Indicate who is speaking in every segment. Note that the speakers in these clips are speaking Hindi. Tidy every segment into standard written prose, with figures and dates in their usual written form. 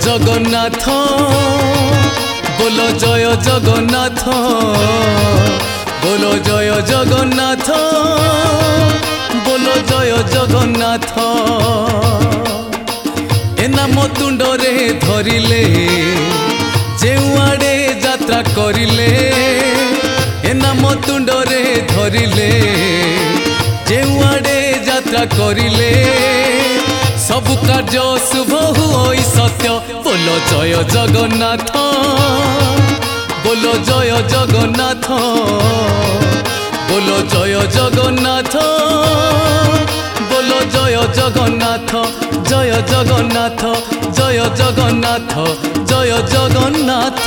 Speaker 1: जगन्नाथ बोलो जय जगन्नाथ बोलो जय जगन्नाथ बोलो जय जगन्नाथ ए नाम तुंडरे धरिले जेउआड़े यात्रा करिले ए नाम तुंडरे धरिले जेउआड़े यात्रा करिले सब कार्य शुभ हुई सत्य बोलो जय जगन्नाथ बोलो जय जगन्नाथ बोलो जय जगन्नाथ बोलो जय जगन्नाथ जय जगन्नाथ जय जगन्नाथ जय जगन्नाथ।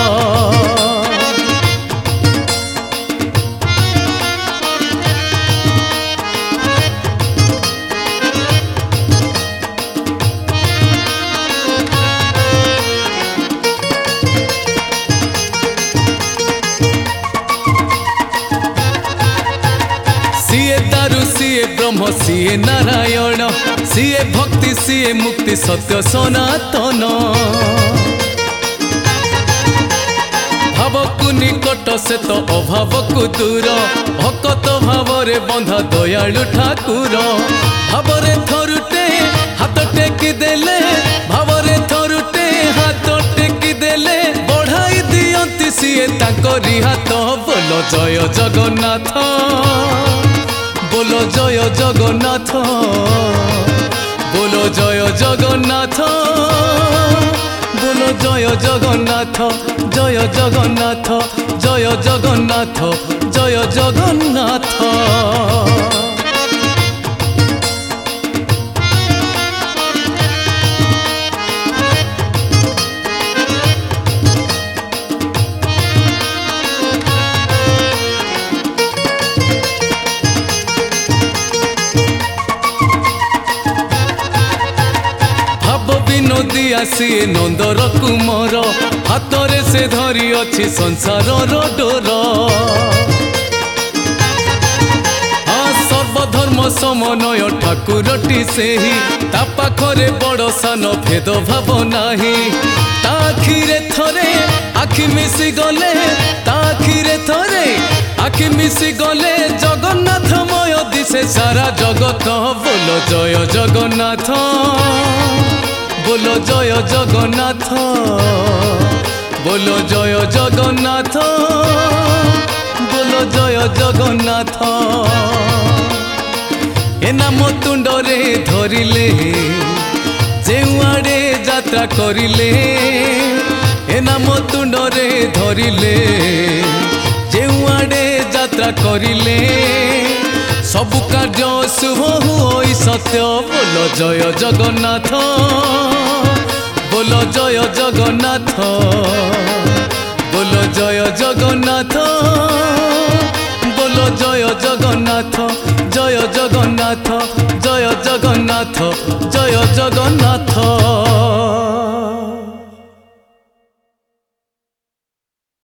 Speaker 1: सीए दारु सीए ब्रह्म सीए नारायण सीए भक्ति सीए मुक्ति सत्य सनातन भाव को निकट से तो अभाव को दूर भक्त भाव रे बंधा दयालु ठाकुर भाव रे थरुटे हाथ टेकी देले भाव रे थरुटे हाथ टेकी देले बढ़ाई दियंती सीए तांकरी हाथ बोलो जय जगन्नाथ बोलो जय जगन्नाथ बोलो जय जगन्नाथ बोलो जय जगन्नाथ जय जगन्नाथ जय जगन्नाथ जय जगन्नाथ। नदी आसी नंदर कुमार हाथरे से धरी अच्छी संसार डोर सर्वधर्म समन्वय ठाकुरटी से ही ता पाखरे बड़ सान भेद भाव नाही ताखिरे थरे आखि मिसी गले ताखिरे थरे आखि मिसी गले जगन्नाथमय दिशे सारा जगत बोलो जय जगन्नाथ बोलो जय जगन्नाथ बोलो जय जगन्नाथ बोलो जय जगन्नाथ ए नाम तुंडरे धरिले जेउआड़े यात्रा करिले ए नाम तुंडरे धरिले जेउआड़े यात्रा करिले सब कार्य शुभ हुई सत्य बोलो जय जगन्नाथ बोलो जय जगन्नाथ बोलो जय जगन्नाथ बोलो जय जगन्नाथ जय जगन्नाथ जय जगन्नाथ जय जगन्नाथ।